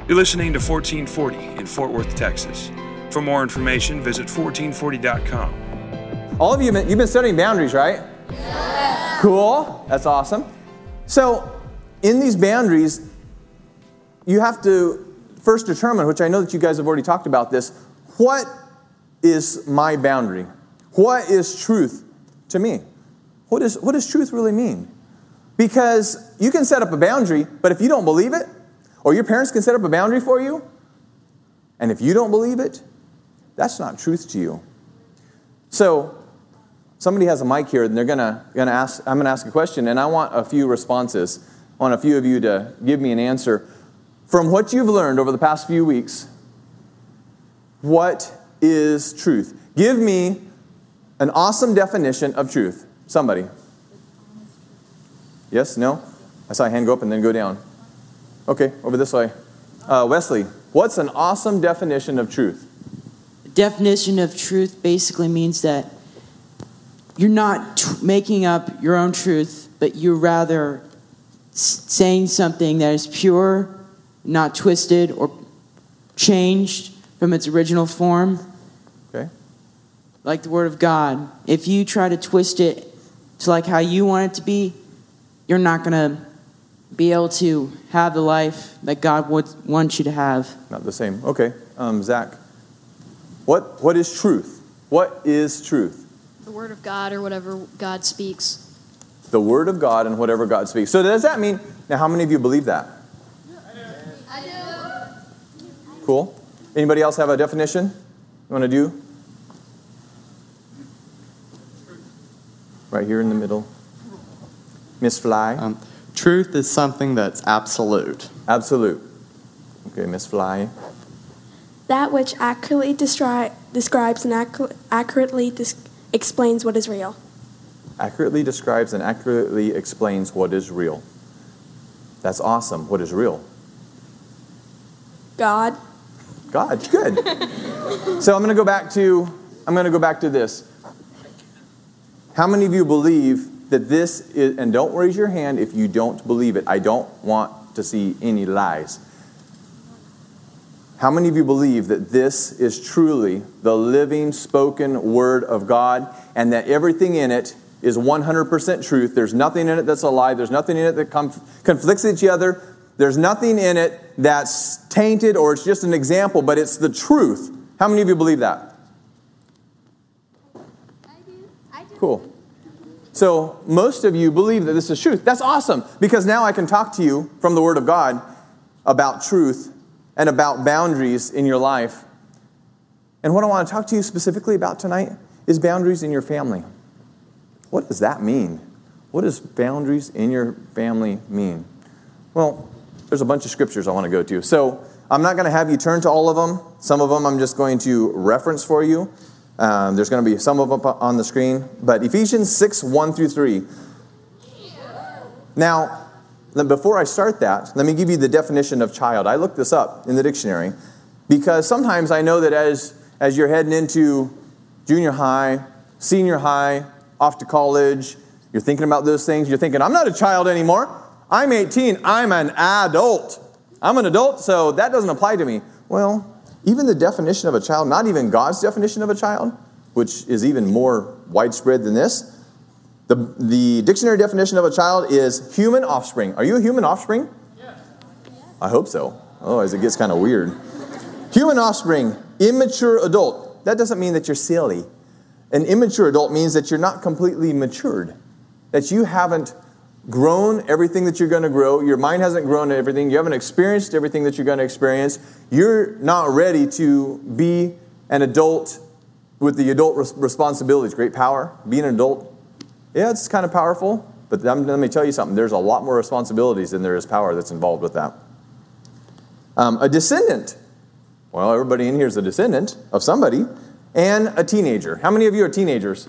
You're listening to 1440 in Fort Worth, Texas. For more information, visit 1440.com. All of you, you've been studying boundaries, right? Yeah. Cool. That's awesome. So, in these boundaries, you have to first determine, which I know that you guys have already talked about this, what is my boundary? What is truth to me? What does truth really mean? Because you can set up a boundary, but if you don't believe it, or your parents can set up a boundary for you, and if you don't believe it, that's not truth to you. So, somebody has a mic here, and I'm going to ask a question, and I want a few responses. I want a few of you to give me an answer. From what you've learned over the past few weeks, what is truth? Give me an awesome definition of truth. Somebody. Yes? No? I saw a hand go up and then go down. Okay, over this way. Wesley, what's an awesome definition of truth? Definition of truth basically means that you're not making up your own truth, but you're rather saying something that is pure, not twisted or changed from its original form. Okay. Like the Word of God. If you try to twist it to like how you want it to be, you're not going to be able to have the life that God would want you to have. Not the same. Okay. Zach, what is truth? What is truth? The Word of God or whatever God speaks. The Word of God and whatever God speaks. So does that mean, now how many of you believe that? I do. Cool. Anybody else have a definition you want to do? Right here in the middle. Miss Fly. Truth is something that's absolute. Absolute. Okay, Miss Fly. That which accurately describes and accurately explains what is real. Accurately describes and accurately explains what is real. That's awesome. What is real? God. God, good. So I'm going to go back to this. How many of you believe that this is, and don't raise your hand if you don't believe it. I don't want to see any lies. How many of you believe that this is truly the living, spoken Word of God, and that everything in it is 100% truth? There's nothing in it that's a lie. There's nothing in it that conflicts each other. There's nothing in it that's tainted or it's just an example, but it's the truth. How many of you believe that? I do. Cool. So most of you believe that this is truth. That's awesome, because now I can talk to you from the Word of God about truth and about boundaries in your life. And what I want to talk to you specifically about tonight is boundaries in your family. What does that mean? What does boundaries in your family mean? Well, there's a bunch of scriptures I want to go to. So I'm not going to have you turn to all of them. Some of them I'm just going to reference for you. There's going to be some of them on the screen. But Ephesians 6, 1 through 3. Now, before I start that, let me give you the definition of child. I looked this up in the dictionary because sometimes I know that as you're heading into junior high, senior high, off to college, you're thinking about those things. You're thinking, I'm not a child anymore. I'm 18. I'm an adult. I'm an adult, so that doesn't apply to me. Well, even the definition of a child, not even God's definition of a child, which is even more widespread than this, the dictionary definition of a child is human offspring. Are you a human offspring? Yes. I hope so. Otherwise it gets kind of weird. Human offspring, immature adult. That doesn't mean that you're silly. An immature adult means that you're not completely matured, that you haven't grown everything that you're going to grow. Your mind hasn't grown everything. You haven't experienced everything that you're going to experience. You're not ready to be an adult with the adult responsibilities. Great power. Being an adult, yeah, it's kind of powerful. But let me tell you something. There's a lot more responsibilities than there is power that's involved with that. A descendant. Well, everybody in here is a descendant of somebody. And a teenager. How many of you are teenagers?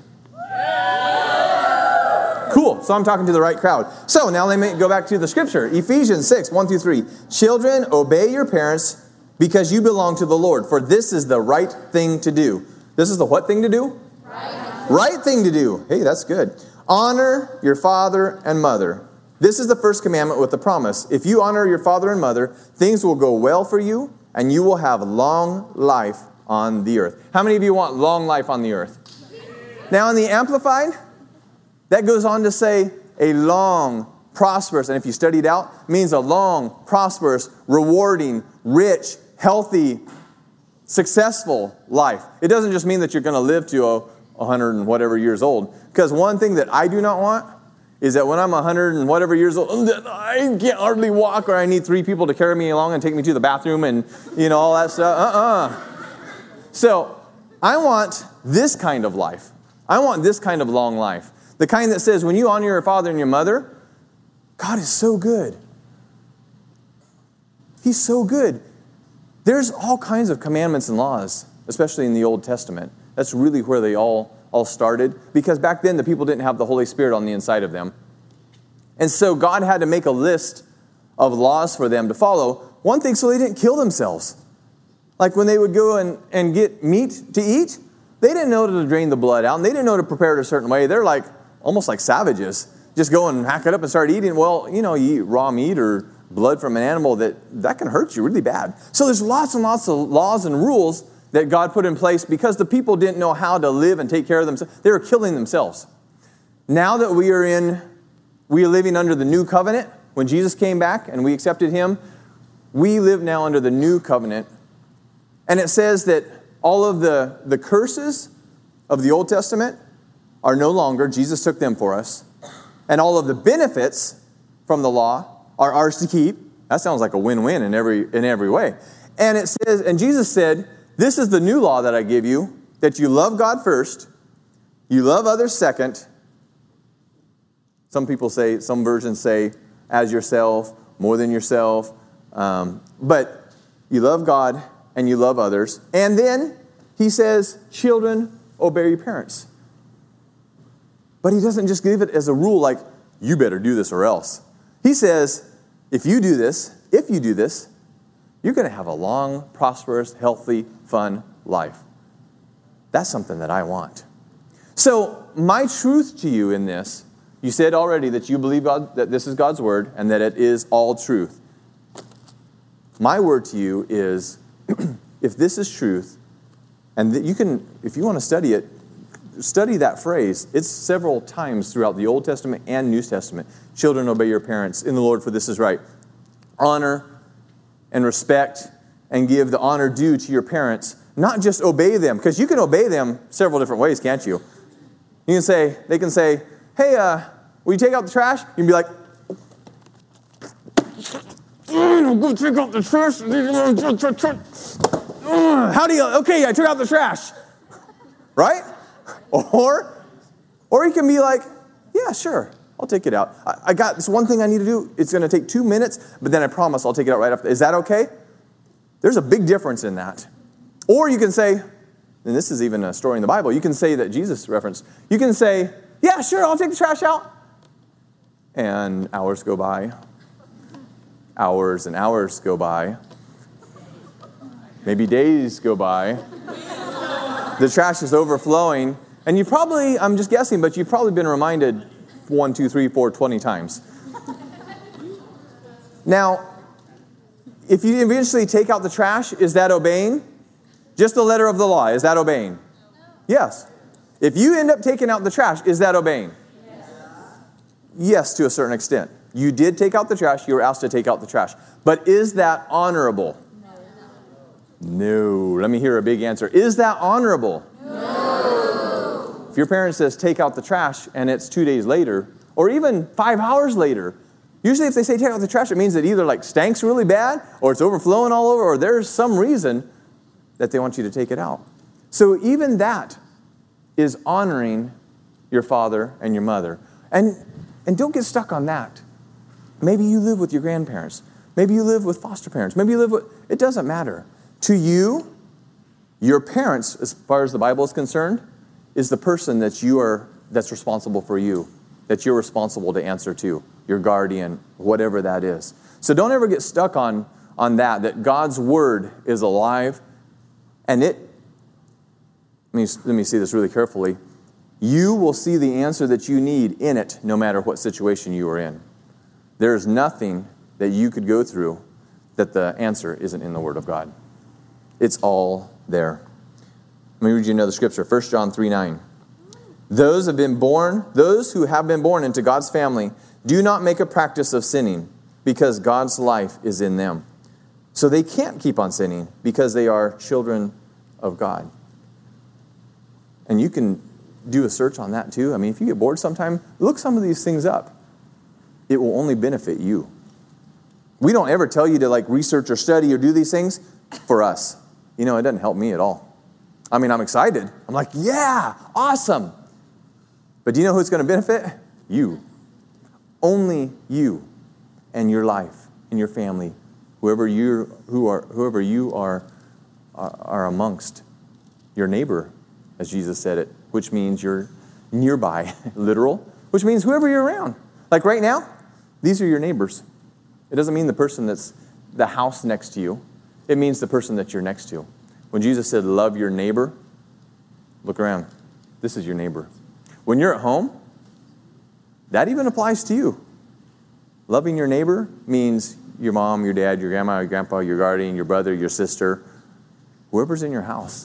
Cool. So I'm talking to the right crowd. So now let me go back to the scripture. Ephesians 6, 1 through 3. Children, obey your parents because you belong to the Lord. For this is the right thing to do. This is the what thing to do? Right thing to do. Hey, that's good. Honor your father and mother. This is the first commandment with the promise. If you honor your father and mother, things will go well for you, and you will have long life on the earth. How many of you want long life on the earth? Now in the Amplified, that goes on to say a long, prosperous, and if you study it out, means a long, prosperous, rewarding, rich, healthy, successful life. It doesn't just mean that you're going to live to 100 and whatever years old. Because one thing that I do not want is that when I'm 100 and whatever years old, I can't hardly walk, or I need 3 people to carry me along and take me to the bathroom and, all that stuff. So I want this kind of life. I want this kind of long life. The kind that says when you honor your father and your mother, God is so good. He's so good. There's all kinds of commandments and laws, especially in the Old Testament. That's really where they all started, because back then the people didn't have the Holy Spirit on the inside of them. And so God had to make a list of laws for them to follow. One thing, so they didn't kill themselves. Like when they would go and get meat to eat, they didn't know to drain the blood out, and they didn't know to prepare it a certain way. They're like almost like savages. Just go and hack it up and start eating. Well, you eat raw meat or blood from an animal, that can hurt you really bad. So there's lots and lots of laws and rules that God put in place because the people didn't know how to live and take care of themselves. They were killing themselves. Now that we are living under the new covenant, when Jesus came back and we accepted him, we live now under the new covenant. And it says that all of the curses of the Old Testament are no longer. Jesus took them for us. And all of the benefits from the law are ours to keep. That sounds like a win-win in every way. And it says, and Jesus said, this is the new law that I give you, that you love God first, you love others second. Some versions say, as yourself, more than yourself. But you love God and you love others. And then he says, children, obey your parents. But he doesn't just give it as a rule like, you better do this or else. He says, if you do this, you're going to have a long, prosperous, healthy, fun life. That's something that I want. So my truth to you in this, you said already that you believe God, that this is God's word and that it is all truth. My word to you is, if this is truth, and that you can, if you want to study it, study that phrase. It's several times throughout the Old Testament and New Testament. Children, obey your parents in the Lord, for this is right. Honor and respect and give the honor due to your parents. Not just obey them, because you can obey them several different ways, can't you? They can say, hey, will you take out the trash? You can be like, go take out the trash. Okay, I took out the trash. Right? Or he can be like, yeah, sure, I'll take it out. I got this one thing I need to do. It's going to take 2 minutes, but then I promise I'll take it out right after. Is that okay? There's a big difference in that. Or you can say, and this is even a story in the Bible, you can say that Jesus referenced. You can say, yeah, sure, I'll take the trash out. And hours go by. Hours and hours go by. Maybe days go by. The trash is overflowing. And you've probably, I'm just guessing, but you've probably been reminded 1, 2, 3, 4, 20 times. Now, if you eventually take out the trash, is that obeying? Just the letter of the law, is that obeying? Yes. If you end up taking out the trash, is that obeying? Yes, to a certain extent. You did take out the trash, you were asked to take out the trash. But is that honorable? No. Let me hear a big answer. Is that honorable? No. If your parent says, take out the trash, and it's 2 days later, or even 5 hours later, usually if they say take out the trash, it means it either like stinks really bad, or it's overflowing all over, or there's some reason that they want you to take it out. So even that is honoring your father and your mother. And don't get stuck on that. Maybe you live with your grandparents. Maybe you live with foster parents. Maybe you live with, it doesn't matter. To you, your parents, as far as the Bible is concerned, is the person that's responsible for you, that you're responsible to answer to, your guardian, whatever that is. So don't ever get stuck on that God's word is alive, and let me see this really carefully. You will see the answer that you need in it, no matter what situation you are in. There's nothing that you could go through that the answer isn't in the Word of God. It's all there. Let me read you another scripture. 1 John 3:9. Those who have been born into God's family do not make a practice of sinning because God's life is in them. So they can't keep on sinning because they are children of God. And you can do a search on that too. I mean, if you get bored sometime, look some of these things up. It will only benefit you. We don't ever tell you to research or study or do these things for us. It doesn't help me at all. I mean, I'm excited. I'm like, yeah, awesome. But do you know who's going to benefit? You. Only you and your life and your family, whoever you are amongst, your neighbor, as Jesus said it, which means you're nearby, literal, which means whoever you're around. Like right now, these are your neighbors. It doesn't mean the person that's the house next to you. It means the person that you're next to. When Jesus said, love your neighbor, look around. This is your neighbor. When you're at home, that even applies to you. Loving your neighbor means your mom, your dad, your grandma, your grandpa, your guardian, your brother, your sister, whoever's in your house.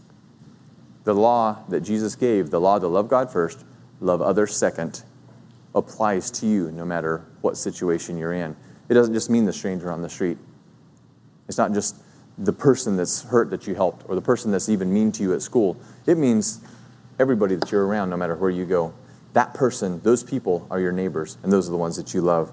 The law that Jesus gave, the law to love God first, love others second, applies to you no matter what situation you're in. It doesn't just mean the stranger on the street. It's not just the person that's hurt that you helped or the person that's even mean to you at school. It means everybody that you're around no matter where you go. That person, those people are your neighbors, and those are the ones that you love.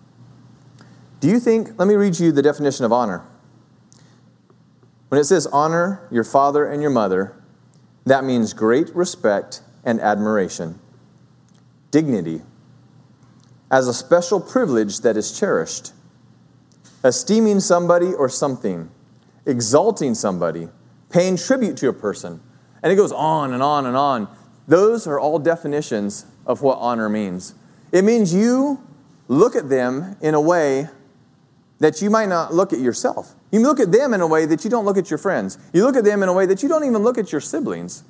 Do you think, let me read you the definition of honor. When it says honor your father and your mother, that means great respect and admiration, dignity, as a special privilege that is cherished, esteeming somebody or something, exalting somebody, paying tribute to a person. And it goes on and on and on. Those are all definitions of what honor means. It means you look at them in a way that you might not look at yourself. You look at them in a way that you don't look at your friends. You look at them in a way that you don't even look at your siblings.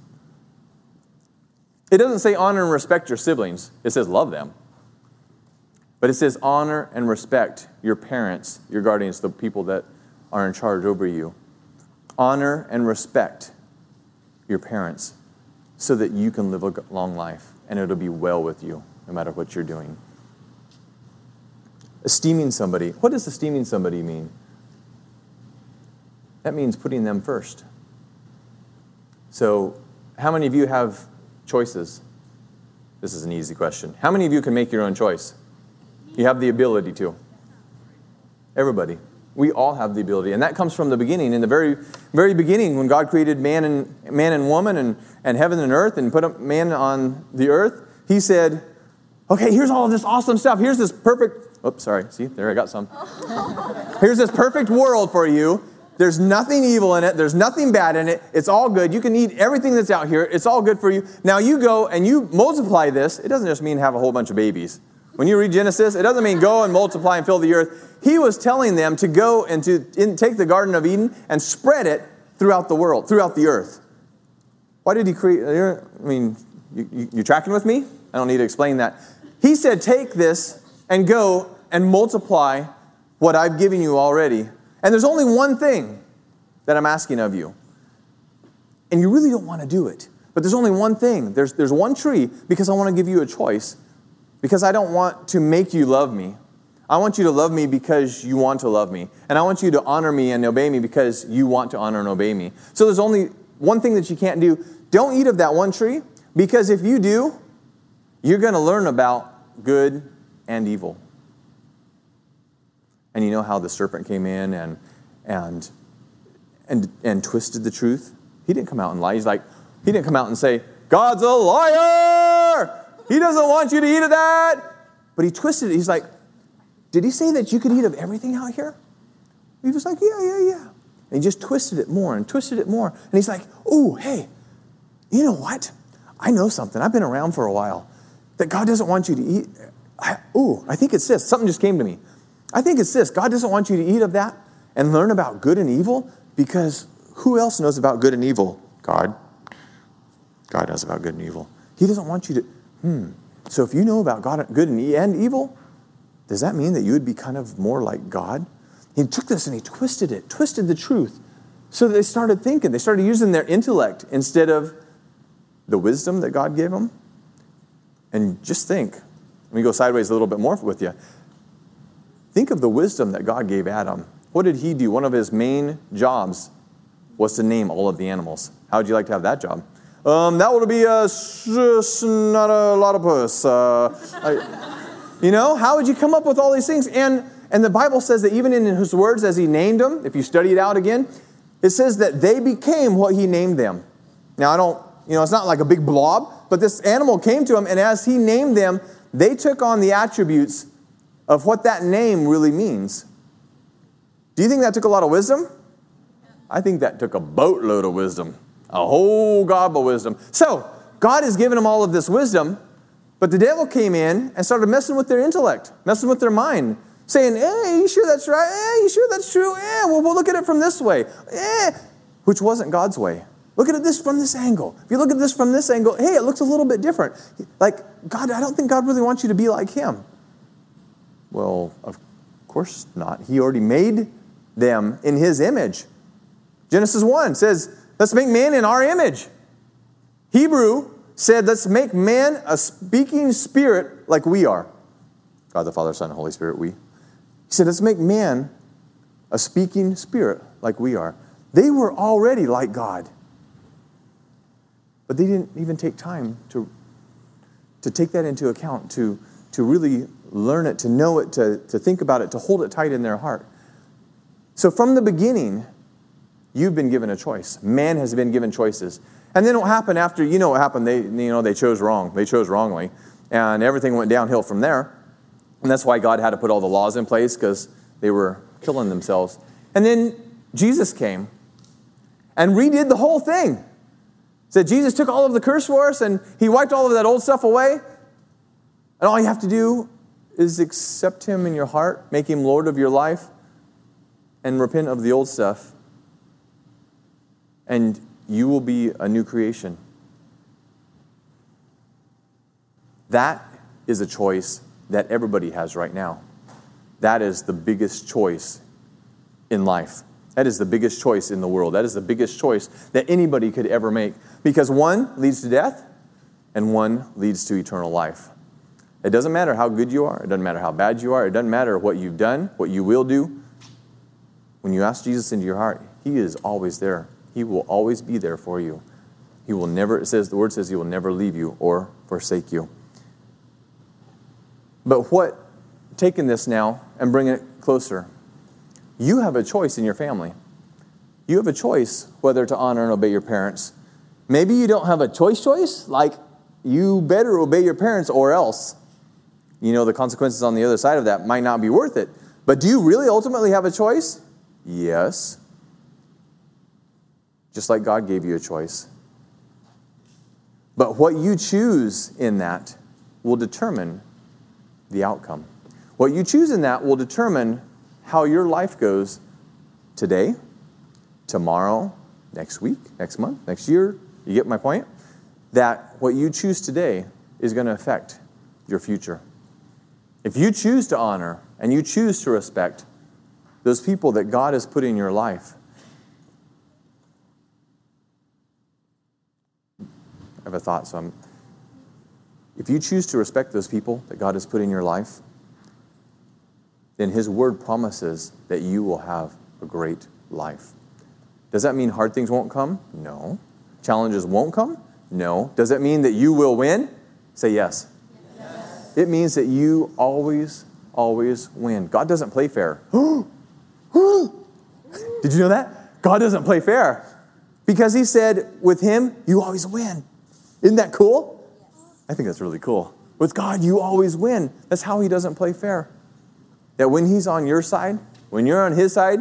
It doesn't say honor and respect your siblings. It says love them. But it says honor and respect your parents, your guardians, the people that are in charge over you. Honor and respect your parents so that you can live a long life and it'll be well with you no matter what you're doing. Esteeming somebody. What does esteeming somebody mean? That means putting them first. So, how many of you have choices? This is an easy question. How many of you can make your own choice? You have the ability to. Everybody. We all have the ability. And that comes from the beginning. In the very, very beginning, when God created man and woman and heaven and earth and put man on the earth, He said, okay, here's all this awesome stuff. Here's this perfect... Oops, sorry. See, there I got some. Here's this perfect world for you. There's nothing evil in it. There's nothing bad in it. It's all good. You can eat everything that's out here. It's all good for you. Now you go and you multiply this. It doesn't just mean have a whole bunch of babies. When you read Genesis, it doesn't mean go and multiply and fill the earth. He was telling them to go and to take the Garden of Eden and spread it throughout the world, throughout the earth. Why did He create? I mean, you tracking with me? I don't need to explain that. He said, take this and go and multiply what I've given you already. And there's only one thing that I'm asking of you. And you really don't want to do it. But there's only one thing. There's one tree because I want to give you a choice. Because I don't want to make you love me. I want you to love me because you want to love me. And I want you to honor me and obey me because you want to honor and obey me. So there's only one thing that you can't do. Don't eat of that one tree. Because if you do, you're going to learn about good and evil. And you know how the serpent came in and twisted the truth? He didn't come out and lie. He didn't come out and say, God's a liar! He doesn't want you to eat of that! But he twisted it. He's like, did he say that you could eat of everything out here? He was like, yeah. And he just twisted it more and twisted it more. And he's like, oh, hey, you know what? I know something. I've been around for a while. That God doesn't want you to eat. I think it's this. Something just came to me. I think it's this. God doesn't want you to eat of that and learn about good and evil because who else knows about good and evil? God. God knows about good and evil. He doesn't want you to... So if you know about God, good and evil, does that mean that you would be kind of more like God? He took this and he twisted the truth. So they started thinking. They started using their intellect instead of the wisdom that God gave them. And just think. Let me go sideways a little bit more with you. Think of the wisdom that God gave Adam. What did he do? One of his main jobs was to name all of the animals. How would you like to have that job? That would be not a lot of puss. How would you come up with all these things? And the Bible says that even in his words as he named them, if you study it out again, it says that they became what he named them. Now, it's not like a big blob, but this animal came to him, and as he named them, they took on the attributes of what that name really means. Do you think that took a lot of wisdom? I think that took a boatload of wisdom. A whole gob of wisdom. So, God has given them all of this wisdom, but the devil came in and started messing with their intellect, messing with their mind, saying, hey, you sure that's right? Hey, you sure that's true? Well, we'll look at it from this way. Which wasn't God's way. Look at this from this angle. If you look at this from this angle, hey, it looks a little bit different. Like, God, I don't think God really wants you to be like him. Well, of course not. He already made them in his image. Genesis 1 says, let's make man in our image. Hebrew said, let's make man a speaking spirit like we are. God the Father, Son, and Holy Spirit, we. He said, let's make man a speaking spirit like we are. They were already like God. But they didn't even take time to take that into account, to really learn it, to know it, to think about it, to hold it tight in their heart. So from the beginning, you've been given a choice. Man has been given choices. And then what happened after, what happened? They chose wrong. They chose wrongly. And everything went downhill from there. And that's why God had to put all the laws in place, because they were killing themselves. And then Jesus came and redid the whole thing. Said Jesus took all of the curse for us, and he wiped all of that old stuff away. And all you have to do is accept him in your heart, make him Lord of your life, and repent of the old stuff. And you will be a new creation. That is a choice that everybody has right now. That is the biggest choice in life. That is the biggest choice in the world. That is the biggest choice that anybody could ever make. Because one leads to death, and one leads to eternal life. It doesn't matter how good you are. It doesn't matter how bad you are. It doesn't matter what you've done, what you will do. When you ask Jesus into your heart, he is always there. He will always be there for you. He will never, the word says he will never leave you or forsake you. But taking this now and bringing it closer, you have a choice in your family. You have a choice whether to honor and obey your parents. Maybe you don't have a choice, like you better obey your parents or else. The consequences on the other side of that might not be worth it. But do you really ultimately have a choice? Yes. Just like God gave you a choice. But what you choose in that will determine the outcome. What you choose in that will determine how your life goes today, tomorrow, next week, next month, next year. You get my point? That what you choose today is going to affect your future. If you choose to honor and you choose to respect those people that God has put in your life, I have a thought, if you choose to respect those people that God has put in your life, then his word promises that you will have a great life. Does that mean hard things won't come? No. Challenges won't come? No. Does it mean that you will win? Say yes. Yes. It means that you always win. God doesn't play fair. Did you know that? God doesn't play fair. Because he said, with him, you always win. Isn't that cool? I think that's really cool. With God, you always win. That's how he doesn't play fair. That when he's on your side, when you're on his side,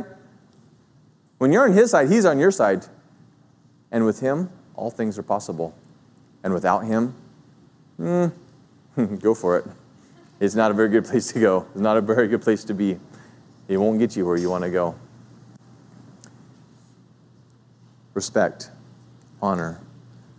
he's on your side. And with him, all things are possible. And without him, go for it. It's not a very good place to go. It's not a very good place to be. It won't get you where you want to go. Respect, honor.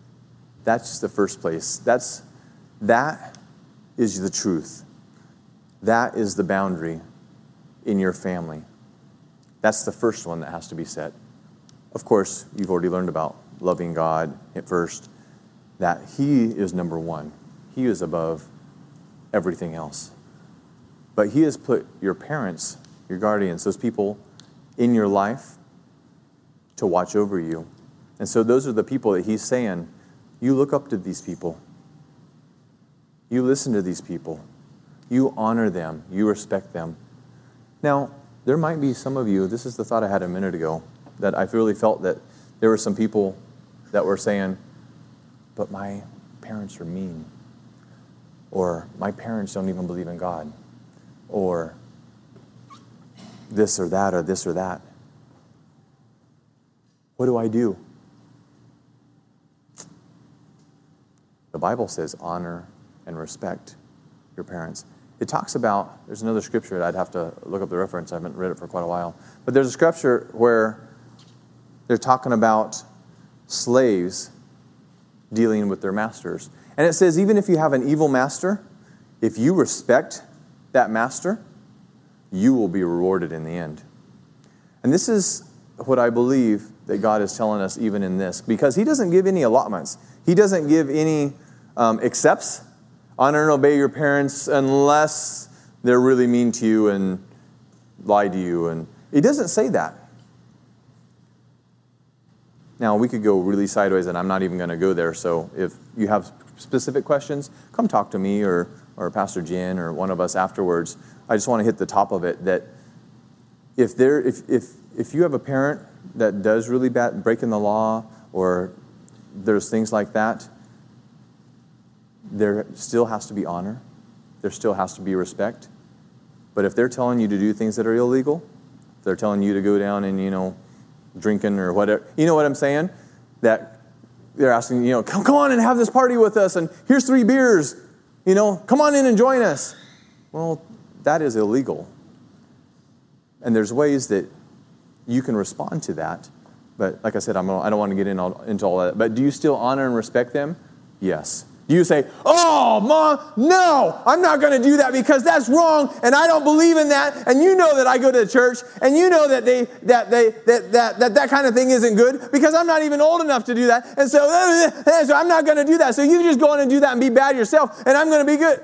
That's the first place. That is the truth. That is the boundary in your family. That's the first one that has to be set. Of course, you've already learned about loving God at first, that He is number one. He is above everything else. But He has put your parents, your guardians, those people in your life to watch over you. And so those are the people that He's saying, you look up to these people. You listen to these people. You honor them. You respect them. Now, there might be some of you, this is the thought I had a minute ago, that I really felt that there were some people that were saying, but my parents are mean. Or my parents don't even believe in God. Or this or that or this or that. What do I do? The Bible says honor and respect your parents. It talks about, there's another scripture, I'd have to look up the reference, I haven't read it for quite a while. But there's a scripture where they're talking about slaves dealing with their masters. And it says, even if you have an evil master, if you respect that master, you will be rewarded in the end. And this is what I believe that God is telling us even in this. Because He doesn't give any allotments. He doesn't give any accepts. Honor and obey your parents unless they're really mean to you and lie to you. And He doesn't say that. Now, we could go really sideways, and I'm not even going to go there. So if you have specific questions, come talk to me or Pastor Jen or one of us afterwards. I just want to hit the top of it, that if you have a parent that does really bad, breaking the law, or there's things like that, there still has to be honor. There still has to be respect. But if they're telling you to do things that are illegal, if they're telling you to go down and, drinking or whatever, you know what I'm saying? That they're asking, come on and have this party with us, and here's 3 beers, come on in and join us. Well, that is illegal. And there's ways that you can respond to that. But like I said, I don't want to get into all that. But do you still honor and respect them? Yes. Do you say, oh, Mom, no, I'm not going to do that because that's wrong and I don't believe in that, and you know that I go to church and you know that that kind of thing isn't good because I'm not even old enough to do that, and so I'm not going to do that. So you just go on and do that and be bad yourself and I'm going to be good.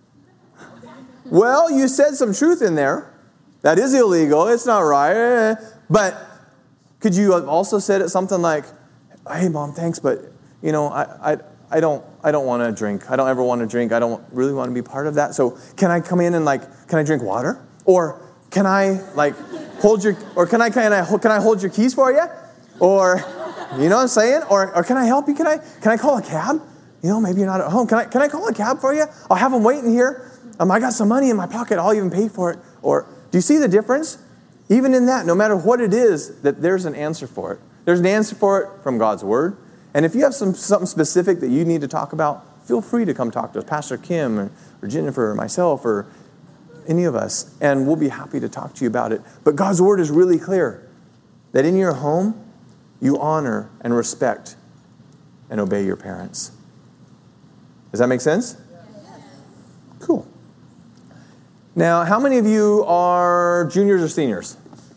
Well, you said some truth in there. That is illegal. It's not right. But could you have also said it something like, hey, Mom, thanks, but, I don't want to drink. I don't ever want to drink. I don't really want to be part of that. So can I come in and can I drink water? Or can I hold your, or can I hold your keys for you? Or, you know what I'm saying? Or can I help you? Can I call a cab? Maybe you're not at home. Can I call a cab for you? I'll have them waiting here. I got some money in my pocket. I'll even pay for it. Or do you see the difference? Even in that, no matter what it is, that there's an answer for it. There's an answer for it from God's Word. And if you have something specific that you need to talk about, feel free to come talk to us, Pastor Kim or Jennifer or myself or any of us, and we'll be happy to talk to you about it. But God's Word is really clear that in your home, you honor and respect and obey your parents. Does that make sense? Yes. Cool. Now, how many of you are juniors or seniors?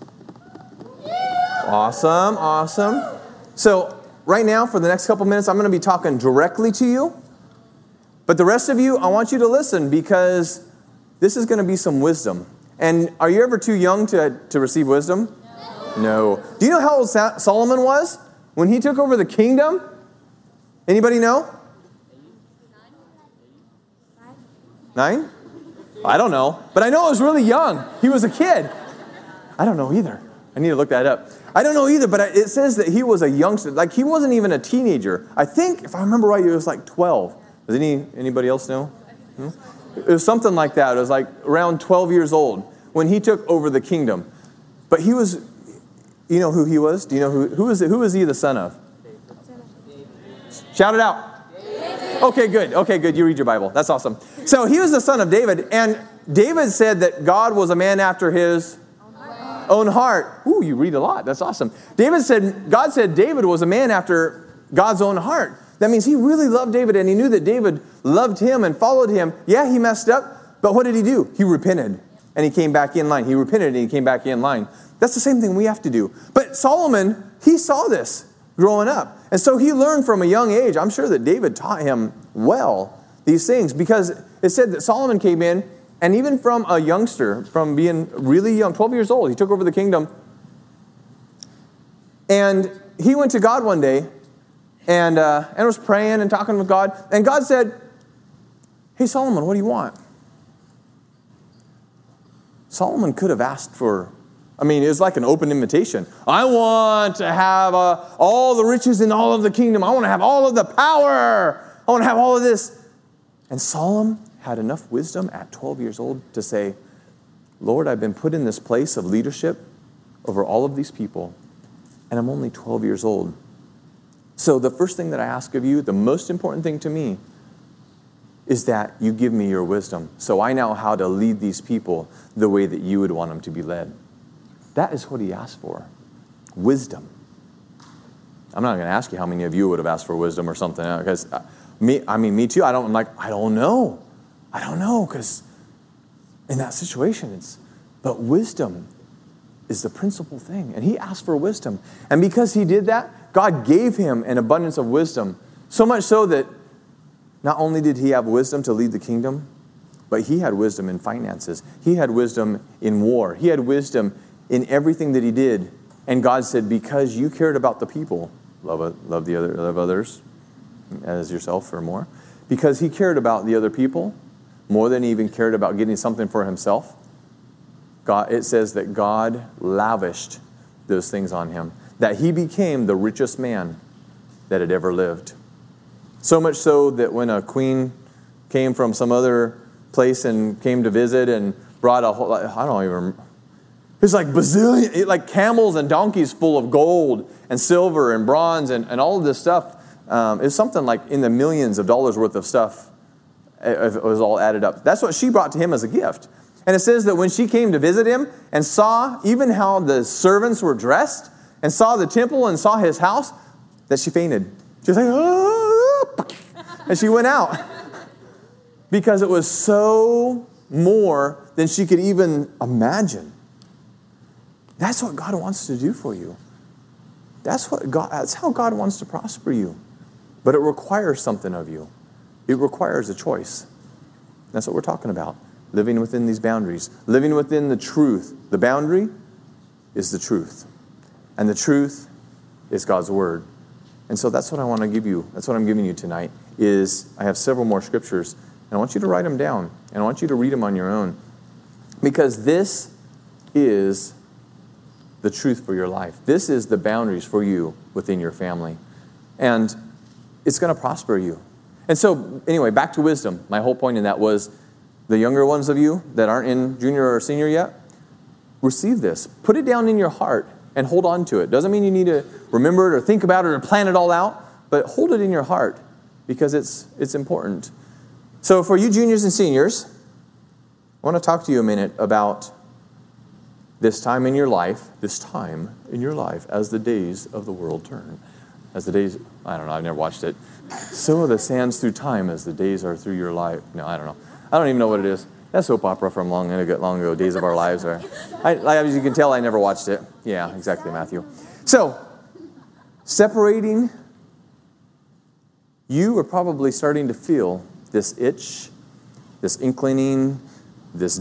Awesome. So, right now, for the next couple minutes, I'm going to be talking directly to you. But the rest of you, I want you to listen because this is going to be some wisdom. And are you ever too young to receive wisdom? No. Do you know how old Solomon was when he took over the kingdom? Anybody know? 9? I don't know. But I know it was really young. He was a kid. I don't know either. I need to look that up. I don't know either, but it says that he was a youngster. He wasn't even a teenager. I think, if I remember right, he was 12. Does anybody else know? It was something like that. It was around 12 years old when he took over the kingdom. But he was, you know who he was? Do you know who was he the son of? Shout it out. Okay, good. You read your Bible. That's awesome. So he was the son of David, and David said that God was a man after his own heart. Ooh, you read a lot. That's awesome. God said David was a man after God's own heart. That means he really loved David, and he knew that David loved him and followed him. Yeah, he messed up, But what did he do? He repented, and he came back in line. He repented, and he came back in line. That's the same thing we have to do. But Solomon, he saw this growing up. And so he learned from a young age. I'm sure that David taught him well these things, because it said that Solomon came in, and even from a youngster, from being really young, 12 years old, he took over the kingdom. And he went to God one day and was praying and talking with God. And God said, hey, Solomon, what do you want? Solomon could have asked for, it was like an open invitation. I want to have all the riches in all of the kingdom. I want to have all of the power. I want to have all of this. And Solomon had enough wisdom at 12 years old to say, Lord, I've been put in this place of leadership over all of these people, and I'm only 12 years old. So the first thing that I ask of you, the most important thing to me, is that you give me your wisdom, so I know how to lead these people the way that you would want them to be led. That is what he asked for. Wisdom. I'm not going to ask you how many of you would have asked for wisdom or something, because me too. I don't know, because in that situation, but wisdom is the principal thing. And he asked for wisdom. And because he did that, God gave him an abundance of wisdom. So much so that not only did he have wisdom to lead the kingdom, but he had wisdom in finances. He had wisdom in war. He had wisdom in everything that he did. And God said, because you cared about the people, love others as yourself or more. Because he cared about the other people more than he even cared about getting something for himself. It says that God lavished those things on him, that he became the richest man that had ever lived. So much so that when a queen came from some other place and came to visit and brought there's like bazillion, like camels and donkeys full of gold and silver and bronze and all of this stuff. It's something like in the millions of dollars worth of stuff. It was all added up. That's what she brought to him as a gift. And it says that when she came to visit him and saw even how the servants were dressed and saw the temple and saw his house, that she fainted. She was like, oh, and she went out. Because it was so more than she could even imagine. That's what God wants to do for you. That's how God wants to prosper you. But it requires something of you. It requires a choice. That's what we're talking about. Living within these boundaries. Living within the truth. The boundary is the truth. And the truth is God's word. And so that's what I want to give you. That's what I'm giving you tonight. I have several more scriptures. And I want you to write them down. And I want you to read them on your own. Because this is the truth for your life. This is the boundaries for you within your family. And it's going to prosper you. And so, anyway, back to wisdom. My whole point in that was the younger ones of you that aren't in junior or senior yet, receive this. Put it down in your heart and hold on to it. Doesn't mean you need to remember it or think about it or plan it all out, but hold it in your heart because it's important. So for you juniors and seniors, I want to talk to you a minute about this time in your life as the days of the world turn. As the days, I don't know, I've never watched it. So are the sands through time as the days are through your life. No, I don't know. I don't even know what it is. That soap opera from long ago, Days of Our Lives. As you can tell, I never watched it. Yeah, exactly, Matthew. So, separating, you are probably starting to feel this itch, this inclining, this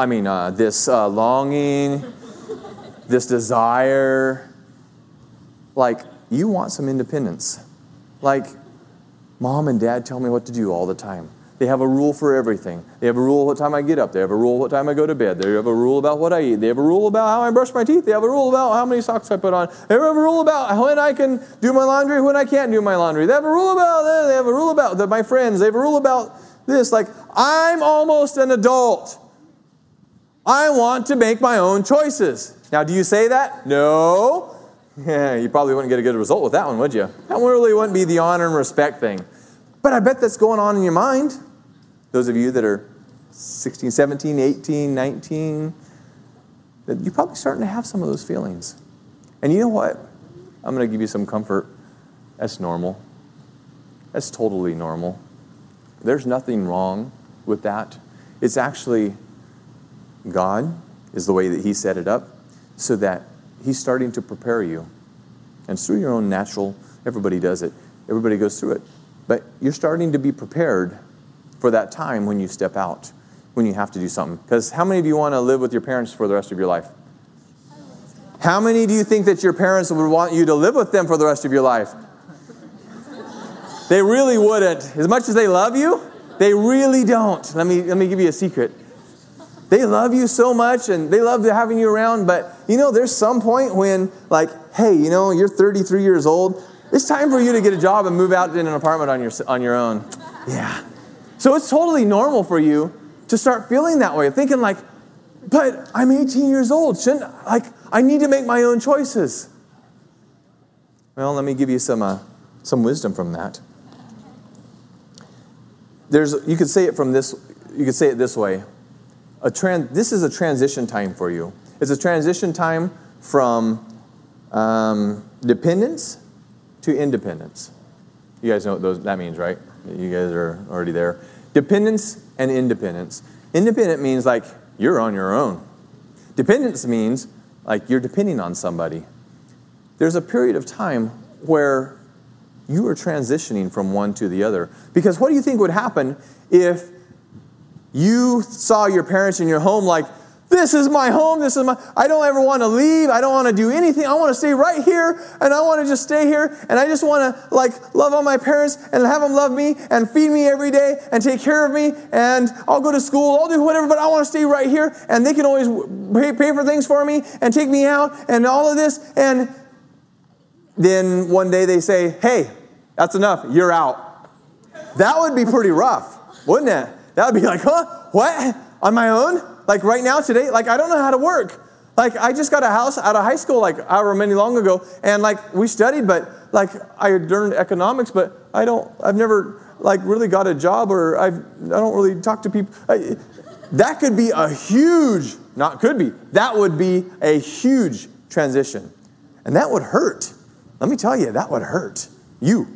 longing, this desire. Like, you want some independence. Like, mom and dad tell me what to do all the time. They have a rule for everything. They have a rule what time I get up. They have a rule what time I go to bed. They have a rule about what I eat. They have a rule about how I brush my teeth. They have a rule about how many socks I put on. They have a rule about when I can do my laundry, when I can't do my laundry. They have a rule about that. They have a rule about my friends. They have a rule about this. Like, I'm almost an adult. I want to make my own choices. Now, do you say that? No. Yeah, you probably wouldn't get a good result with that one, would you? That really wouldn't be the honor and respect thing. But I bet that's going on in your mind. Those of you that are 16, 17, 18, 19, that you're probably starting to have some of those feelings. And you know what? I'm going to give you some comfort. That's normal. That's totally normal. There's nothing wrong with that. It's actually God is the way that He set it up so that He's starting to prepare you. And it's through your own natural, everybody does it. Everybody goes through it. But you're starting to be prepared for that time when you step out, when you have to do something. Because how many of you want to live with your parents for the rest of your life? How many do you think that your parents would want you to live with them for the rest of your life? They really wouldn't. As much as they love you, they really don't. Let me give you a secret. They love you so much and they love having you around, but there's some point when, like, hey, you're 33 years old. It's time for you to get a job and move out in an apartment on your own. Yeah. So it's totally normal for you to start feeling that way, thinking like, but I'm 18 years old. I need to make my own choices. Well, let me give you some wisdom from that. You could say it this way. This is a transition time for you. It's a transition time from dependence to independence. You guys know what that means, right? You guys are already there. Dependence and independence. Independent means like you're on your own. Dependence means like you're depending on somebody. There's a period of time where you are transitioning from one to the other. Because what do you think would happen if you saw your parents in your home like, this is my home, I don't ever want to leave, I don't want to do anything, I want to stay right here, and I want to just stay here, and I just want to love on my parents, and have them love me, and feed me every day, and take care of me, and I'll go to school, I'll do whatever, but I want to stay right here, and they can always pay for things for me, and take me out, and all of this, and then one day they say, hey, that's enough, you're out. That would be pretty rough, wouldn't it? That would be like, huh? What? On my own? Like right now, today? Like I don't know how to work. Like I just got a house out of high school however many long ago. And we studied, but I learned economics, but I've never really got a job or I don't really talk to people. That could be a huge, that would be a huge transition. And that would hurt. Let me tell you, that would hurt you.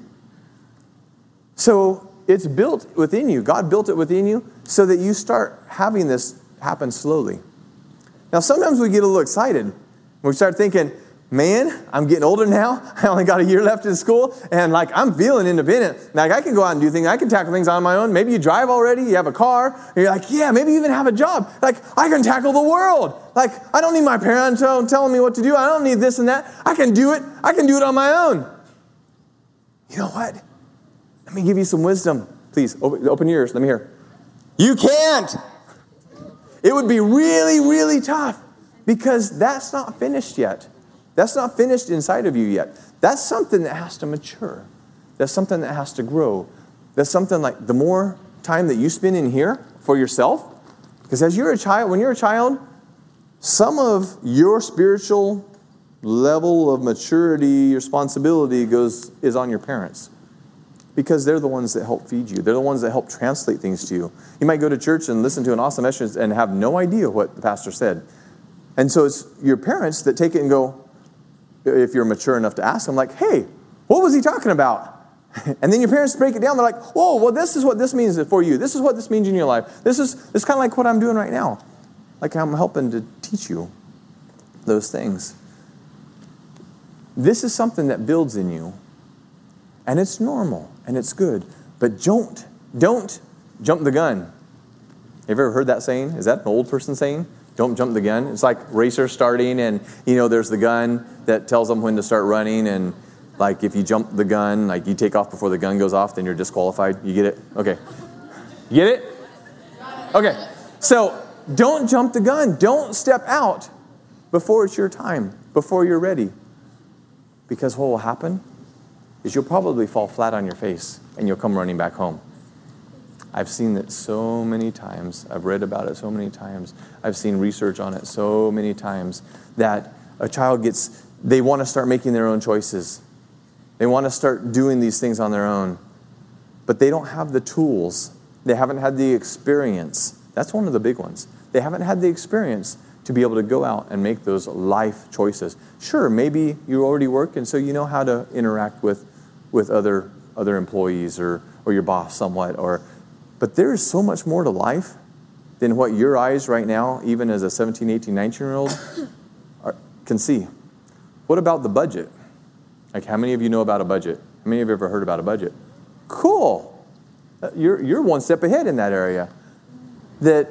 So it's built within you. God built it within you so that you start having this happen slowly. Now, sometimes we get a little excited. We start thinking, man, I'm getting older now. I only got a year left in school. And I'm feeling independent. I can go out and do things. I can tackle things on my own. Maybe you drive already. You have a car. And you're like, yeah, maybe you even have a job. I can tackle the world. I don't need my parents telling me what to do. I don't need this and that. I can do it. I can do it on my own. You know what? Let me give you some wisdom. Please, open your ears. Let me hear. You can't. It would be really, really tough because that's not finished yet. That's not finished inside of you yet. That's something that has to mature. That's something that has to grow. That's something the more time that you spend in here for yourself, because when you're a child, some of your spiritual level of maturity, responsibility is on your parents. Because they're the ones that help feed you. They're the ones that help translate things to you. You might go to church and listen to an awesome message and have no idea what the pastor said. And so it's your parents that take it and go, if you're mature enough to ask them, hey, what was he talking about? And then your parents break it down. They're like, whoa, well, this is what this means for you. This is what this means in your life. This is kind of like what I'm doing right now. I'm helping to teach you those things. This is something that builds in you. And it's normal, and it's good. But don't jump the gun. Have you ever heard that saying? Is that an old person saying? Don't jump the gun. It's like racers starting, and there's the gun that tells them when to start running, and if you jump the gun, you take off before the gun goes off, then you're disqualified. You get it? Okay. You get it? Okay. So don't jump the gun. Don't step out before it's your time, before you're ready. Because what will happen is you'll probably fall flat on your face and you'll come running back home. I've seen it so many times. I've read about it so many times. I've seen research on it so many times that a child they want to start making their own choices. They want to start doing these things on their own. But they don't have the tools. They haven't had the experience. That's one of the big ones. They haven't had the experience to be able to go out and make those life choices. Sure, maybe you already work and so you know how to interact with other employees or your boss somewhat. But there is so much more to life than what your eyes right now, even as a 17, 18, 19-year-old, can see. What about the budget? Like, how many of you know about a budget? How many of you have ever heard about a budget? Cool. You're one step ahead in that area. That,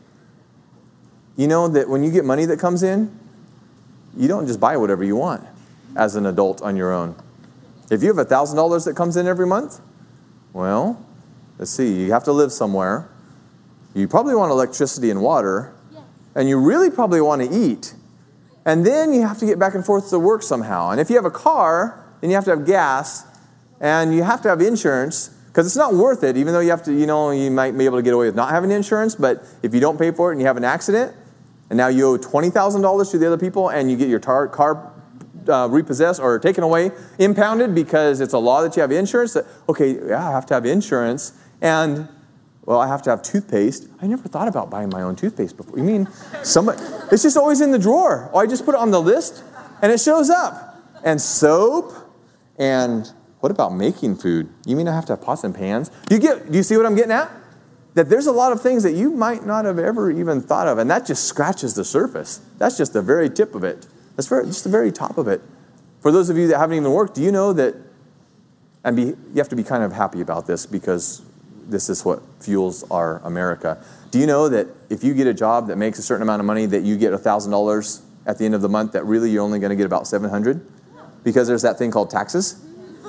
you know, that when you get money that comes in, you don't just buy whatever you want as an adult on your own. If you have $1,000 that comes in every month, well, let's see, you have to live somewhere. You probably want electricity and water, and you really probably want to eat. And then you have to get back and forth to work somehow. And if you have a car, then you have to have gas, and you have to have insurance, because it's not worth it, even though you have to, you know, you might be able to get away with not having insurance, but if you don't pay for it and you have an accident, and now you owe $20,000 to the other people, and you get your car repossessed or taken away, impounded, because it's a law that you have insurance, that, okay, yeah, I have to have insurance, and, well, I have to have toothpaste. I never thought about buying my own toothpaste before. You mean, somebody, it's just always in the drawer. Oh, I just put it on the list, and it shows up. And soap, and what about making food? You mean I have to have pots and pans? Do you see what I'm getting at? That there's a lot of things that you might not have ever even thought of, and that just scratches the surface. That's just the very tip of it. That's just the very top of it. For those of you that haven't even worked, do you know that, you have to be kind of happy about this because this is what fuels our America. Do you know that if you get a job that makes a certain amount of money, that you get $1,000 at the end of the month, that really you're only going to get about $700? Because there's that thing called taxes.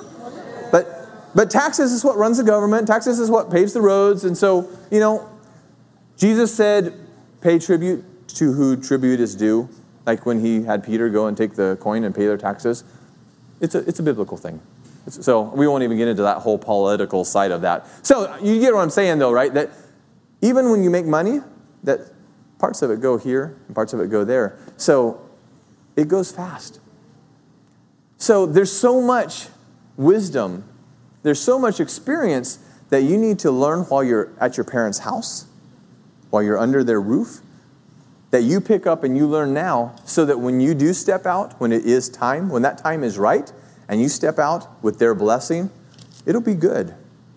But taxes is what runs the government. Taxes is what paves the roads. And so, you know, Jesus said, pay tribute to who tribute is due. Like when he had Peter go and take the coin and pay their taxes. It's a biblical thing. So we won't even get into that whole political side of that. So you get what I'm saying, though, right? That even when you make money, that parts of it go here and parts of it go there. So it goes fast. So there's so much wisdom, there's so much experience that you need to learn while you're at your parents' house, while you're under their roof, that you pick up and you learn now, so that when you do step out, when it is time, when that time is right, and you step out with their blessing, it'll be good.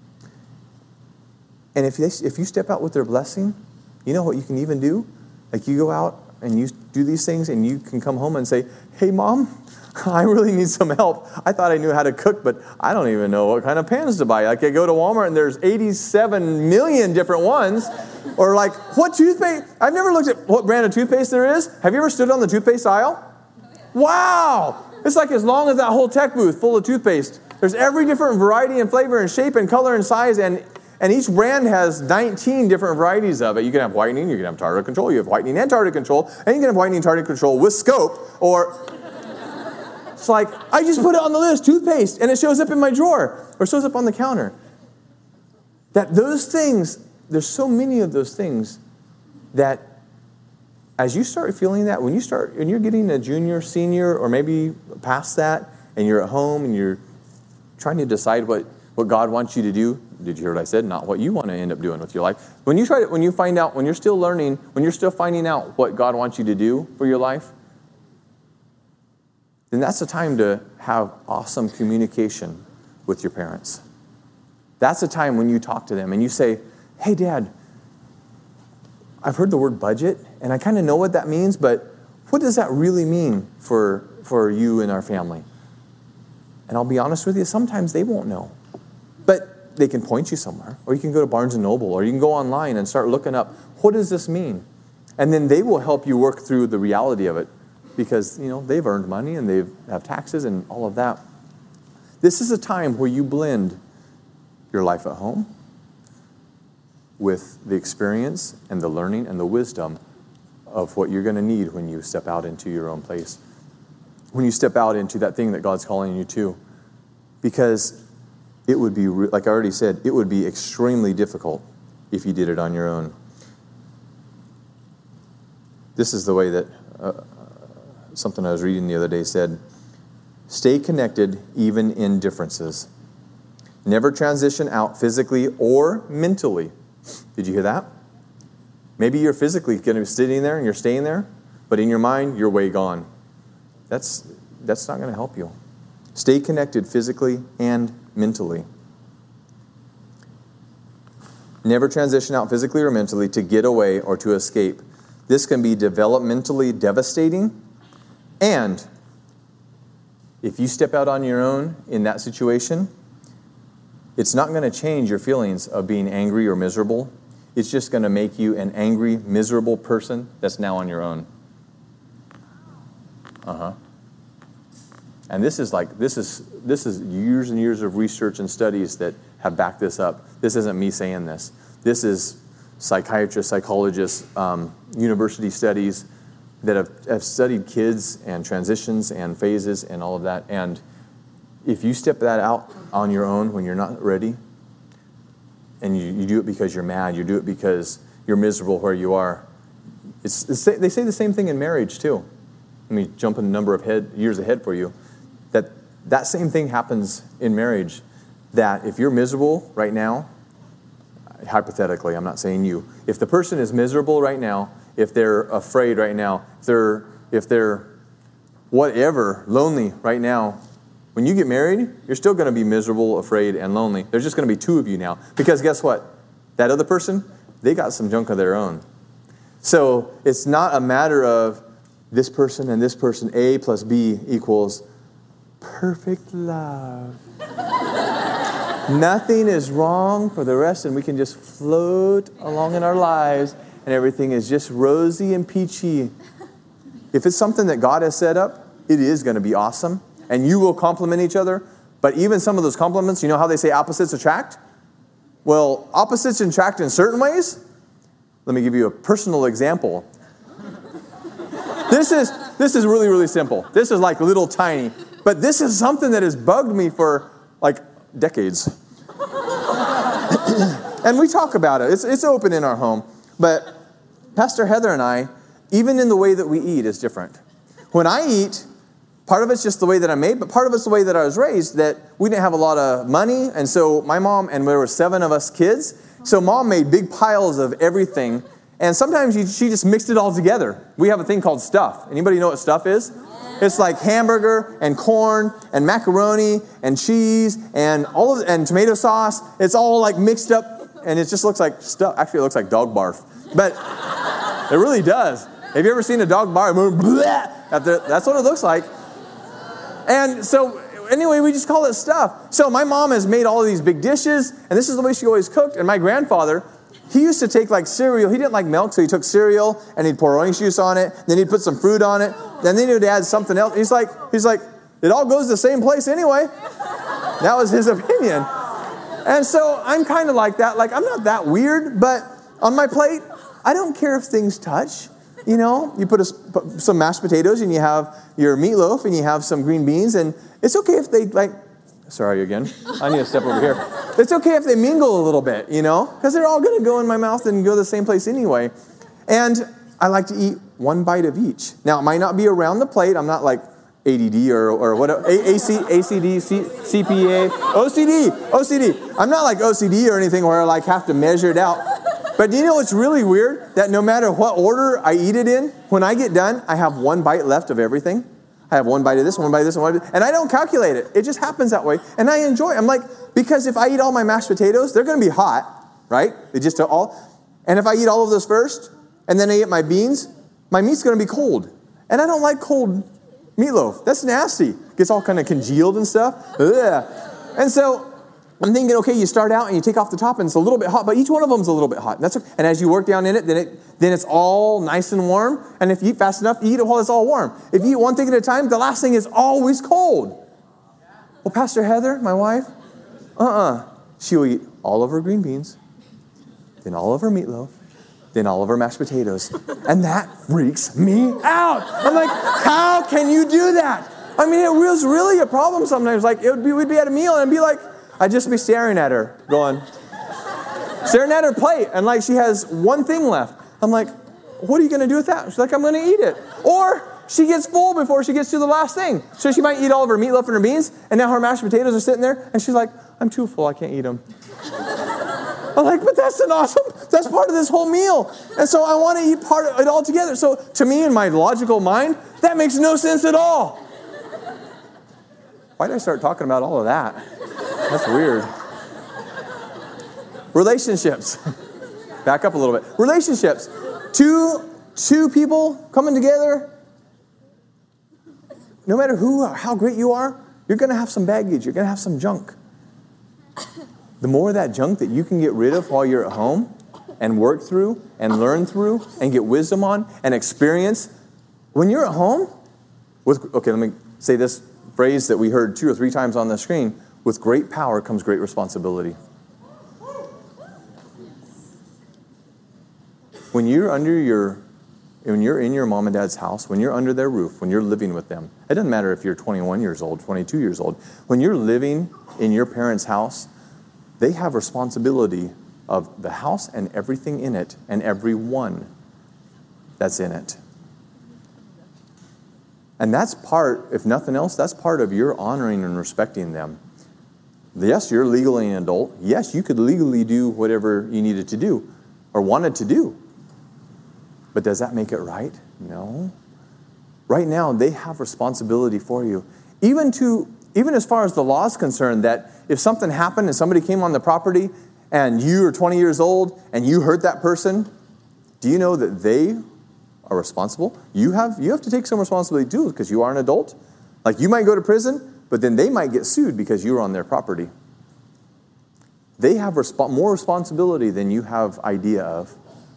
And if you step out with their blessing, you know what you can even do? Like you go out and you do these things and you can come home and say, hey, Mom, I really need some help. I thought I knew how to cook, but I don't even know what kind of pans to buy. Like I go to Walmart and there's 87 million different ones. Or like, what toothpaste? I've never looked at what brand of toothpaste there is. Have you ever stood on the toothpaste aisle? Wow! It's like as long as that whole tech booth full of toothpaste. There's every different variety and flavor and shape and color and size, and each brand has 19 different varieties of it. You can have whitening, you can have tartar control, you have whitening and tartar control, and you can have whitening and tartar control with scope, or it's like, I just put it on the list, toothpaste, and it shows up in my drawer, or shows up on the counter. That those things, there's so many of those things that as you start feeling that, when you're getting a junior, senior, or maybe past that, and you're at home and you're trying to decide what God wants you to do, did you hear what I said? Not what you want to end up doing with your life. When you're still learning, when you're still finding out what God wants you to do for your life, then that's the time to have awesome communication with your parents. That's the time when you talk to them and you say, hey, Dad, I've heard the word budget, and I kind of know what that means, but what does that really mean for you and our family? And I'll be honest with you, sometimes they won't know. But they can point you somewhere, or you can go to Barnes & Noble, or you can go online and start looking up, what does this mean? And then they will help you work through the reality of it, because they've earned money and they have taxes and all of that. This is a time where you blend your life at home with the experience and the learning and the wisdom of what you're going to need when you step out into your own place. When you step out into that thing that God's calling you to. Because it would be, like I already said, it would be extremely difficult if you did it on your own. This is the way that something I was reading the other day said, stay connected even in differences. Never transition out physically or mentally. Did you hear that? Maybe you're physically going to be sitting there and you're staying there, but in your mind, you're way gone. That's not going to help you. Stay connected physically and mentally. Never transition out physically or mentally to get away or to escape. This can be developmentally devastating. And if you step out on your own in that situation, it's not going to change your feelings of being angry or miserable. It's just going to make you an angry, miserable person that's now on your own. And this is years and years of research and studies that have backed this up. This isn't me saying this. This is psychiatrists, psychologists, university studies that have studied kids and transitions and phases and all of that. And if you step that out on your own when you're not ready, and you do it because you're mad, you do it because you're miserable where you are, they say the same thing in marriage too. Let me jump a number of years ahead for you. That same thing happens in marriage. That if you're miserable right now, hypothetically, I'm not saying you, if the person is miserable right now, if they're afraid right now, if they're whatever, lonely right now, when you get married, you're still going to be miserable, afraid, and lonely. There's just going to be two of you now. Because guess what? That other person, they got some junk of their own. So it's not a matter of this person and this person, A plus B equals perfect love. Nothing is wrong for the rest, and we can just float along in our lives, and everything is just rosy and peachy. If it's something that God has set up, it is going to be awesome, and you will complement each other. But even some of those compliments, you know how they say opposites attract? Well, opposites attract in certain ways. Let me give you a personal example. This is really, really simple. This is like little tiny. But this is something that has bugged me for like decades. And we talk about it. It's open in our home. But Pastor Heather and I, even in the way that we eat, is different. When I eat, part of it's just the way that I'm made, but part of it's the way that I was raised, that we didn't have a lot of money. And so my mom, and there were 7 of us kids, so mom made big piles of everything. And sometimes she just mixed it all together. We have a thing called stuff. Anybody know what stuff is? It's like hamburger and corn and macaroni and cheese and and tomato sauce. It's all like mixed up, and it just looks like stuff. Actually, it looks like dog barf, but it really does. Have you ever seen a dog barf? That's what it looks like. And so anyway, we just call it stuff. So my mom has made all of these big dishes, and this is the way she always cooked. And my grandfather, he used to take like cereal. He didn't like milk, so he took cereal and he'd pour orange juice on it. Then he'd put some fruit on it. Then he would add something else. He's like, it all goes the same place anyway. That was his opinion. And so I'm kind of like that. Like, I'm not that weird, but on my plate, I don't care if things touch. You know, you put some mashed potatoes and you have your meatloaf and you have some green beans, and it's okay if they sorry again, I need to step over here. It's okay if they mingle a little bit, you know, because they're all going to go in my mouth and go the same place anyway. And I like to eat one bite of each. Now, it might not be around the plate. I'm not like ADD or what, ACD, CPA, OCD. I'm not like OCD or anything where I like have to measure it out. But do you know what's really weird? That no matter what order I eat it in, when I get done, I have one bite left of everything. I have one bite of this, one bite of this, one bite of this, and I don't calculate it. It just happens that way, and I enjoy it. I'm like, because if I eat all my mashed potatoes, they're going to be hot, right? They just all, and if I eat all of those first, and then I eat my beans, my meat's going to be cold, and I don't like cold meatloaf. That's nasty. It gets all kind of congealed and stuff. Ugh. And so I'm thinking, okay, you start out and you take off the top, and it's a little bit hot, but each one of them is a little bit hot. And that's okay. And as you work down in it, then it's all nice and warm. And if you eat fast enough, you eat it while it's all warm. If you eat one thing at a time, the last thing is always cold. Well, Pastor Heather, my wife, she'll eat all of her green beans, then all of her meatloaf, then all of her mashed potatoes. And that freaks me out. I'm like, how can you do that? I mean, it was really a problem sometimes. Like, we'd be at a meal and I'd be like, I'd just be staring at her, staring at her plate, and like she has one thing left. I'm like, what are you going to do with that? She's like, I'm going to eat it. Or she gets full before she gets to the last thing. So she might eat all of her meatloaf and her beans, and now her mashed potatoes are sitting there, and she's like, I'm too full, I can't eat them. I'm like, but that's part of this whole meal. And so I want to eat part of it all together. So to me, in my logical mind, that makes no sense at all. Why did I start talking about all of that? That's weird. Relationships. Back up a little bit. Relationships. Two people coming together. No matter who or how great you are, you're going to have some baggage. You're going to have some junk. The more of that junk that you can get rid of while you're at home and work through and learn through and get wisdom on and experience. When you're at home, let me say this phrase that we heard 2 or 3 times on the screen. With great power comes great responsibility. When you're in your mom and dad's house, when you're under their roof, when you're living with them, it doesn't matter if you're 21 years old, 22 years old. When you're living in your parents' house, they have responsibility of the house and everything in it and everyone that's in it. And that's part, if nothing else, that's part of your honoring and respecting them. Yes, you're legally an adult. Yes, you could legally do whatever you needed to do or wanted to do. But does that make it right? No. Right now, they have responsibility for you. Even as far as the law is concerned, that if something happened and somebody came on the property and you are 20 years old and you hurt that person, do you know that they are responsible? You have to take some responsibility too, because you are an adult. Like, you might go to prison, but then they might get sued because you were on their property. They have more responsibility than you have idea of.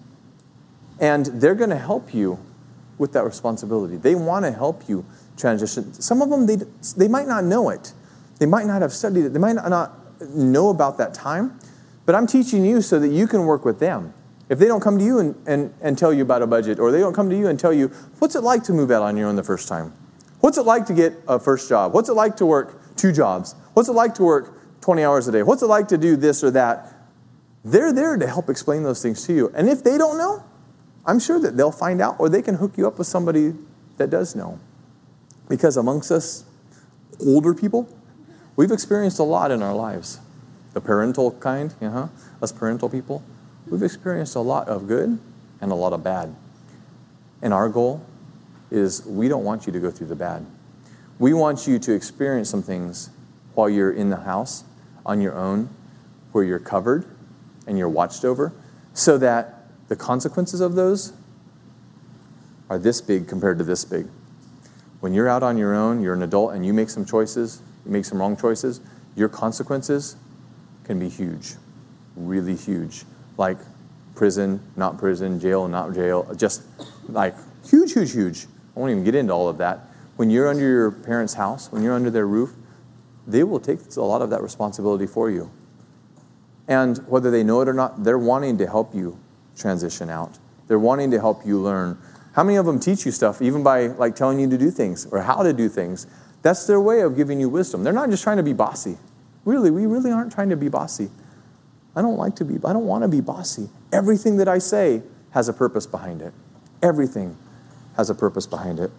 And they're going to help you with that responsibility. They want to help you transition. Some of them, they might not know it. They might not have studied it. They might not know about that time. But I'm teaching you so that you can work with them. If they don't come to you and tell you about a budget, or they don't come to you and tell you, what's it like to move out on your own the first time? What's it like to get a first job? What's it like to work 2 jobs? What's it like to work 20 hours a day? What's it like to do this or that? They're there to help explain those things to you. And if they don't know, I'm sure that they'll find out, or they can hook you up with somebody that does know. Because amongst us older people, we've experienced a lot in our lives. The parental kind, us parental people, we've experienced a lot of good and a lot of bad. And our goal is we don't want you to go through the bad. We want you to experience some things while you're in the house on your own, where you're covered and you're watched over, so that the consequences of those are this big compared to this big. When you're out on your own, you're an adult, and you make some choices, you make some wrong choices, your consequences can be huge, really huge. Like prison, not prison, jail, not jail, just like huge, huge, huge. I won't even get into all of that. When you're under your parents' house, when you're under their roof, they will take a lot of that responsibility for you. And whether they know it or not, they're wanting to help you transition out. They're wanting to help you learn. How many of them teach you stuff, even by like telling you to do things or how to do things? That's their way of giving you wisdom. They're not just trying to be bossy. Really, we really aren't trying to be bossy. I don't want to be bossy. Everything that I say has a purpose behind it. Everything has a purpose behind it.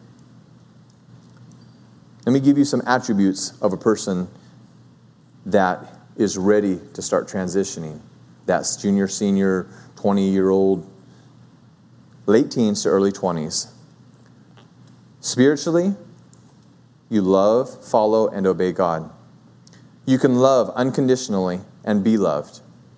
Let me give you some attributes of a person that is ready to start transitioning. That's junior, senior, 20-year-old, late teens to early 20s. Spiritually, you love, follow, and obey God. You can love unconditionally and be loved.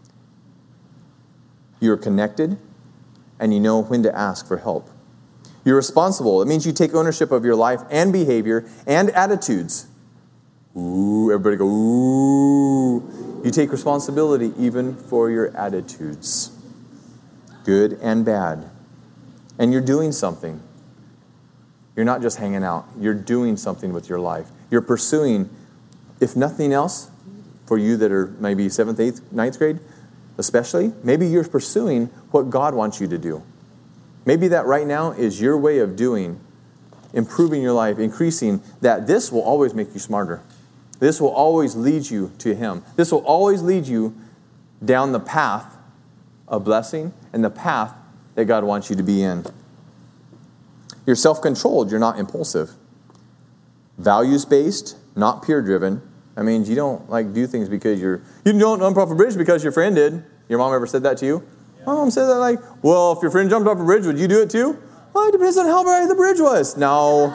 You're connected, and you know when to ask for help. You're responsible. It means you take ownership of your life and behavior and attitudes. Ooh, everybody go, ooh. You take responsibility even for your attitudes, good and bad. And you're doing something. You're not just hanging out. You're doing something with your life. You're pursuing, if nothing else, for you that are maybe 7th, 8th, 9th grade, especially, maybe you're pursuing what God wants you to do. Maybe that right now is your way of doing, improving your life, increasing that. This will always make you smarter. This will always lead you to Him. This will always lead you down the path of blessing and the path that God wants you to be in. You're self-controlled. You're not impulsive. Values-based, not peer-driven. That means you don't do things because you don't jump off a bridge because your friend did. Your mom ever said that to you? My mom said that well, if your friend jumped off a bridge, would you do it too? Well, it depends on how bright the bridge was. No,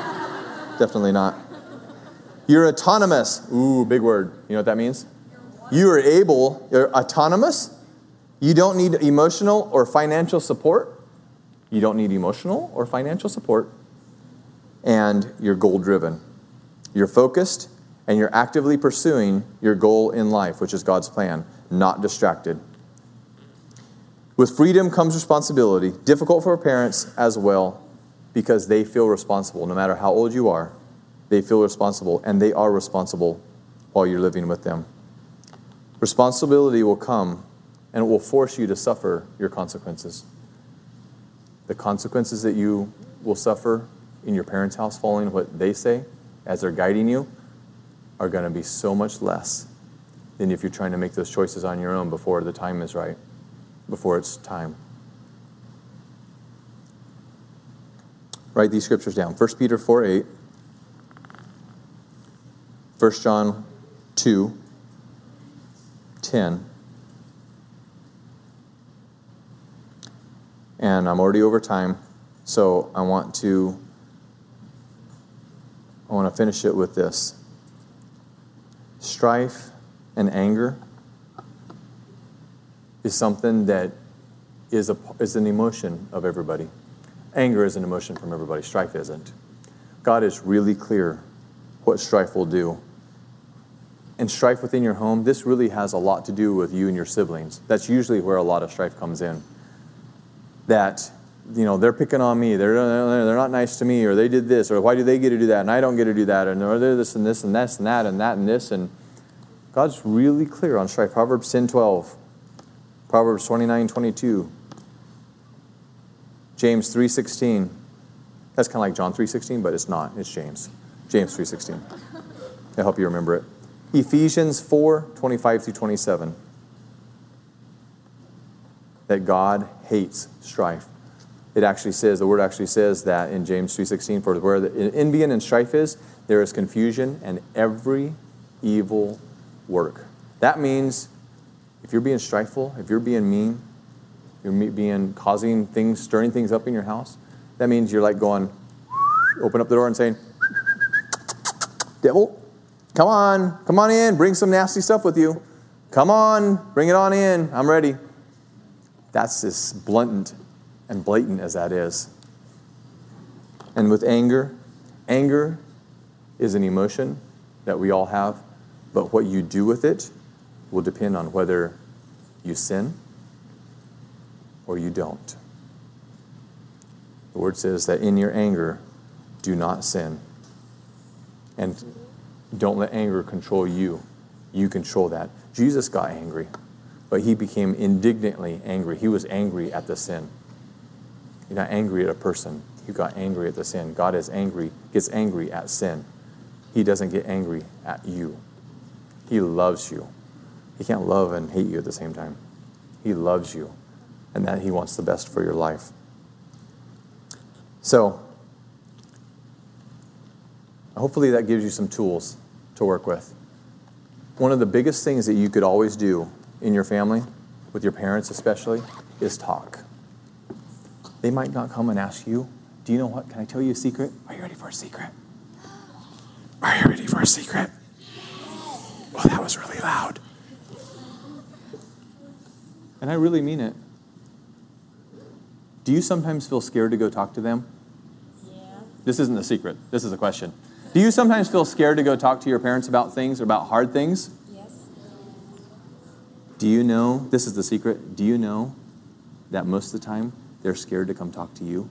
definitely not. You're autonomous. Ooh, big word. You know what that means? You are able, you're autonomous. You don't need emotional or financial support. You don't need emotional or financial support. And you're goal-driven. You're focused, and you're actively pursuing your goal in life, which is God's plan, not distracted. With freedom comes responsibility, difficult for parents as well, because they feel responsible. No matter how old you are, they feel responsible, and they are responsible while you're living with them. Responsibility will come, and it will force you to suffer your consequences. The consequences that you will suffer in your parents' house following what they say as they're guiding you are going to be so much less than if you're trying to make those choices on your own before the time is right, before it's time. Write these scriptures down. 1 Peter 4:8, 1 John 2:10, and I'm already over time, so I want to finish it with this. Strife and anger is something that is an emotion of everybody. Anger is an emotion from everybody. Strife isn't. God is really clear what strife will do. And strife within your home, this really has a lot to do with you and your siblings. That's usually where a lot of strife comes in. That, they're picking on me, they're not nice to me, or they did this, or why do they get to do that, and I don't get to do that, or they're this and this and this and that and that and this. And God's really clear on strife. Proverbs 10:12, Proverbs 29:22, James 3:16. That's kind of like John 3:16, but it's not. It's James 3:16. I hope you remember it. Ephesians 4:25-27. That God hates strife. It actually says, the word actually says that in James 3:16, for where the envy and strife is, there is confusion and every evil work. That means if you're being strifeful, if you're being mean, you're causing things, stirring things up in your house, that means you're like going, open up the door and saying, devil, come on in, bring some nasty stuff with you. Come on, bring it on in, I'm ready. That's as blunt and blatant as that is. And with anger is an emotion that we all have, but what you do with it will depend on whether you sin or you don't. The word says that in your anger, do not sin. And don't let anger control you. You control that. Jesus got angry, but he became indignantly angry. He was angry at the sin. You're not angry at a person. You got angry at the sin. God is angry, gets angry at sin. He doesn't get angry at you. He loves you. He can't love and hate you at the same time. He loves you, and that he wants the best for your life. So, hopefully that gives you some tools to work with. One of the biggest things that you could always do in your family, with your parents especially, is talk. They might not come and ask you, do you know what? Can I tell you a secret? Are you ready for a secret? Are you ready for a secret? Well, that was really loud. And I really mean it. Do you sometimes feel scared to go talk to them? Yeah. This isn't a secret. This is a question. Do you sometimes feel scared to go talk to your parents about things or about hard things? Yes. Do you know, this is the secret, do you know that most of the time they're scared to come talk to you?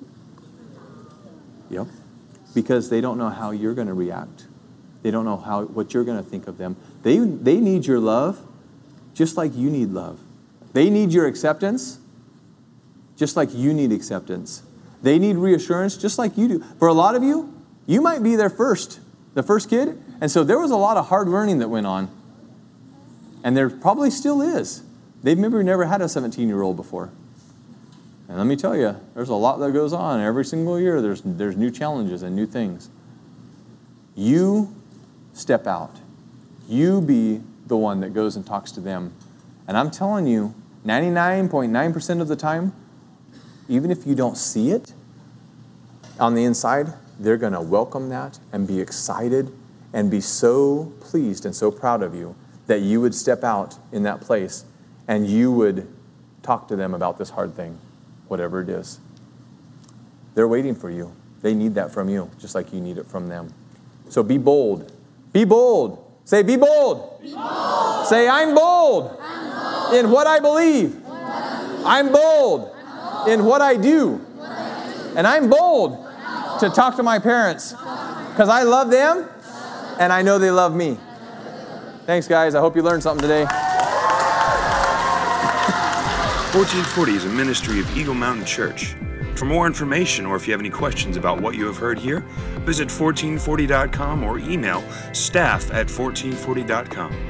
Yep. Because they don't know how you're going to react. They don't know what you're going to think of them. They need your love just like you need love. They need your acceptance just like you need acceptance. They need reassurance just like you do. For a lot of you, you might be the first kid, and so there was a lot of hard learning that went on. And there probably still is. They've maybe never had a 17-year-old before. And let me tell you, there's a lot that goes on. Every single year, there's new challenges and new things. You step out. You be the one that goes and talks to them. And I'm telling you, 99.9% of the time, even if you don't see it, on the inside, they're going to welcome that and be excited and be so pleased and so proud of you that you would step out in that place and you would talk to them about this hard thing, whatever it is. They're waiting for you. They need that from you, just like you need it from them. So be bold. Be bold. Say, be bold. Be bold. Say, I'm bold. In what I believe. I'm bold in what I do. And I'm bold to talk to my parents because I love them and I know they love me. Thanks, guys. I hope you learned something today. 1440 is a ministry of Eagle Mountain Church. For more information, or if you have any questions about what you have heard here, visit 1440.com or email staff@1440.com.